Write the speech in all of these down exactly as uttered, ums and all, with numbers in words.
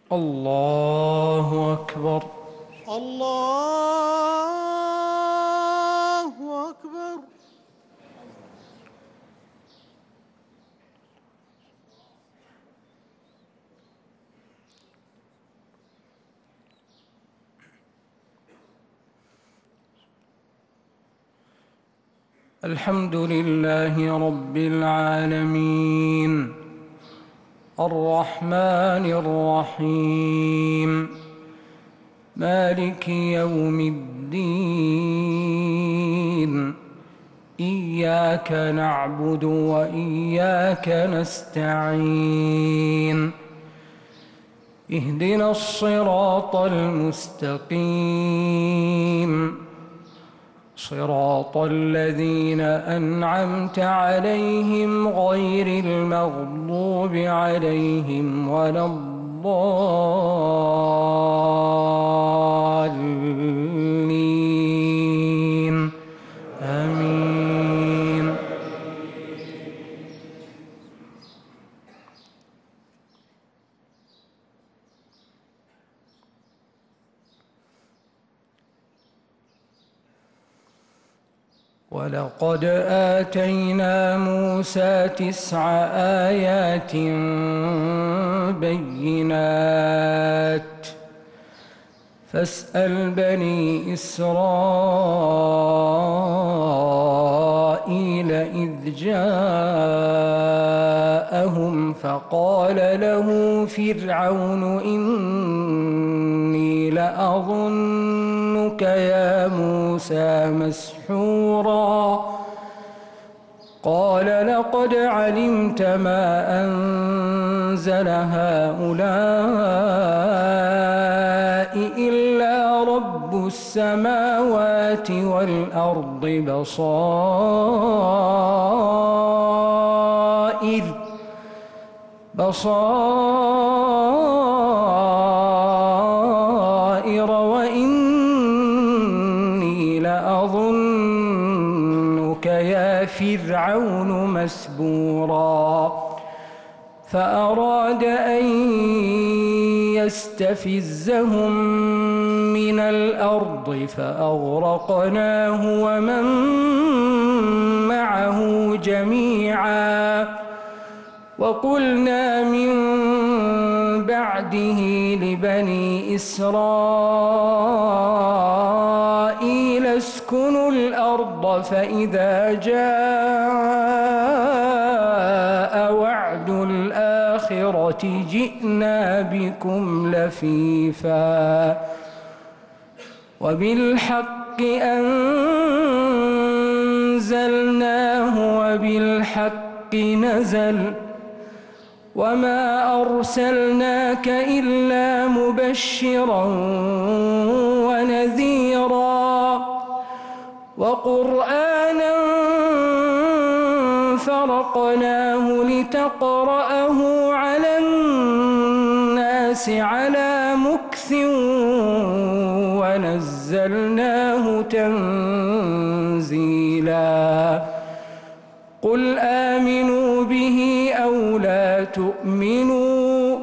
الله أكبر. الله أكبر. الحمد لله رب العالمين الرحمن الرحيم مالك يوم الدين إياك نعبد وإياك نستعين اهدنا الصراط المستقيم صراط الذين أنعمت عليهم غير المغضوب عليهم ولا الضالين آمين. ولقد آتينا موسى تسع آيات بينات فاسأل بني إسرائيل إذ جاءهم فقال له فرعون إني لأظنك يا موسى مسحورا قال لقد علمت ما أنزل هؤلاء إلا رب السماوات والأرض بصائر بصائر وإني لأظنك يا فرعون مسبورا فأراد أن يستفزهم من الأرض فأغرقناه ومن معه جميعا وقلنا من بعده لبني إسرائيل اسكنوا الأرض فإذا جاء وعد الآخرة جئنا بكم لفيفا وبالحق أنزلناه وبالحق نزل وما أرسلناك إلا مبشرا ونذيرا وقرآنا فرقناه لتقرأه على الناس على مكث ونزلناه تنزيلا قل آمنوا به أو لا تؤمنوا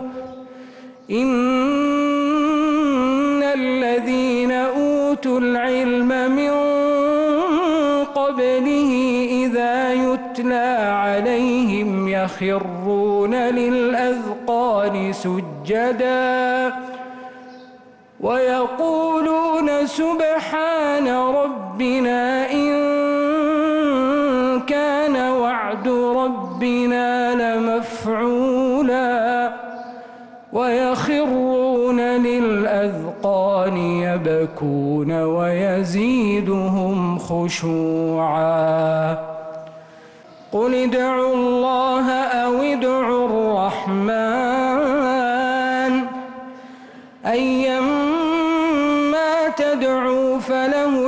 إن الذين أوتوا العلم من قبله إذا يتلى عليهم يخرون للأذقان سجدا ويقولون سبحان ربنا إن كان وعد ربنا لمفعولا ويخرون للأذقان يبكون ويزيدهم خشوعا قل ادعوا الله أو ادعوا الرحمن أيما تدعوا فله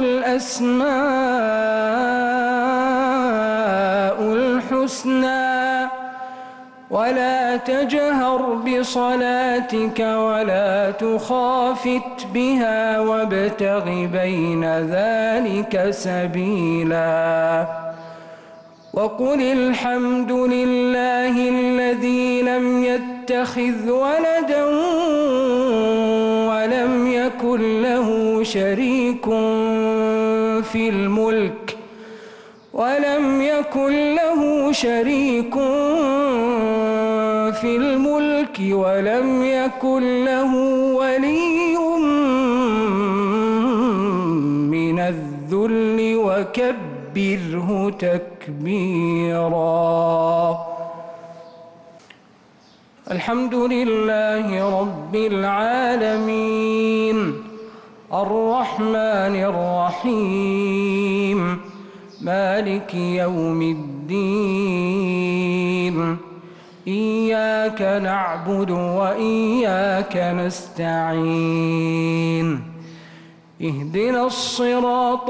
الأسماء الحسنى ولا تجهر بصلاتك ولا تخافت بها وابتغ بين ذلك سبيلا وقل الحمد لله الذي لم يتخذ يتخذ ولدا ولم يكن له شريك في الملك ولم يكن له شريك في الملك ولم يكن له ولي من الذل وكبره تكبيرا. الحمد لله رب العالمين الرحمن الرحيم مالك يوم الدين إياك نعبد وإياك نستعين اهدنا الصراط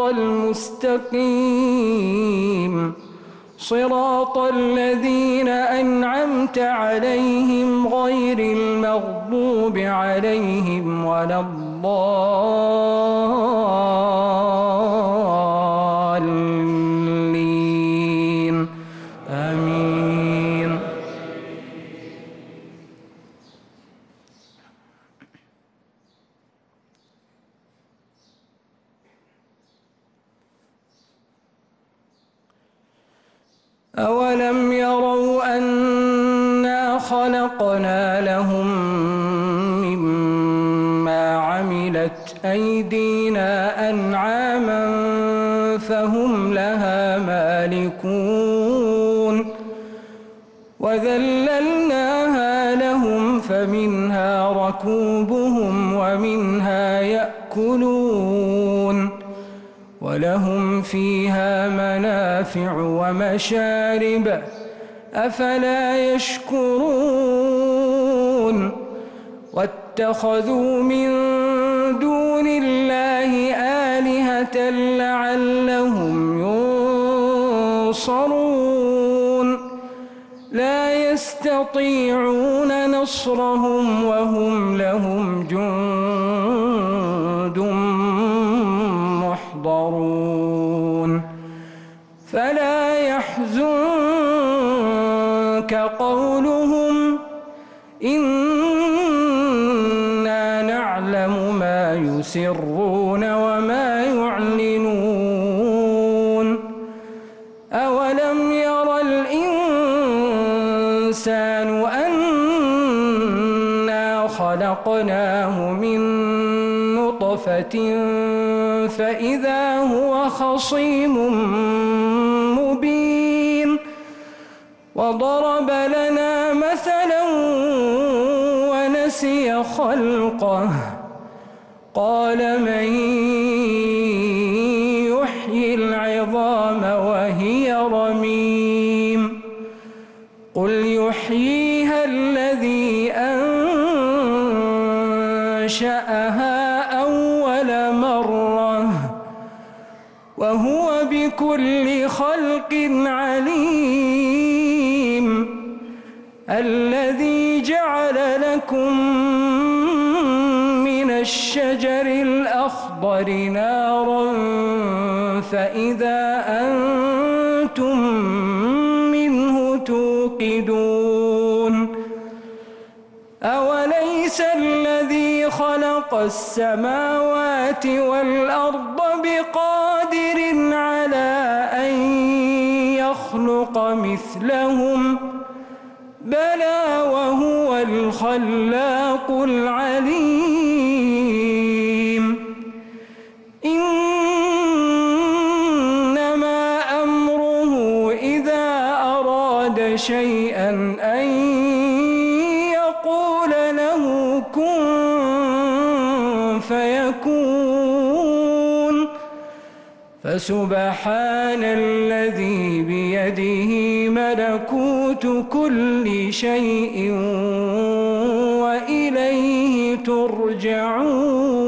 المستقيم صراط الذين أنعمت عليهم غير المغضوب عليهم ولا الضالين آمين. أولم يروا أنا خلقنا لهم مما عملت أيدينا أنعاما فهم لها مالكون وذللناها لهم فمنها ركوبهم ومنها يأكلون ولهم فيها منافع ومشارب أفلا يشكرون واتخذوا من دون الله آلهة لعلهم ينصرون لا يستطيعون نصرهم وهم لهم جند محضرون فلا يحزنك قولهم إنا نعلم ما يسرون وما يعلنون أولم ير الإنسان أنا خلقناه من نطفة فإذا هو خصيم مبين وضرب لنا مثلا ونسي خلقه قال من يحيي العظام وهي رميم قل يحييها الذي أنشأها أول مرة وهو بكل خلق عليم الذي جعل لكم من الشجر الأخضر نارا فإذا أنتم منه توقدون أوليس الذي خلق السماوات والأرض بقادر على أن يخلق مثلهم بلى وهو الخلاق العليم إنما أمره إذا أراد شيئا أن يقول له كن فيكون فسبحان الذي بيده ملكوت كل شيء وإليه ترجعون.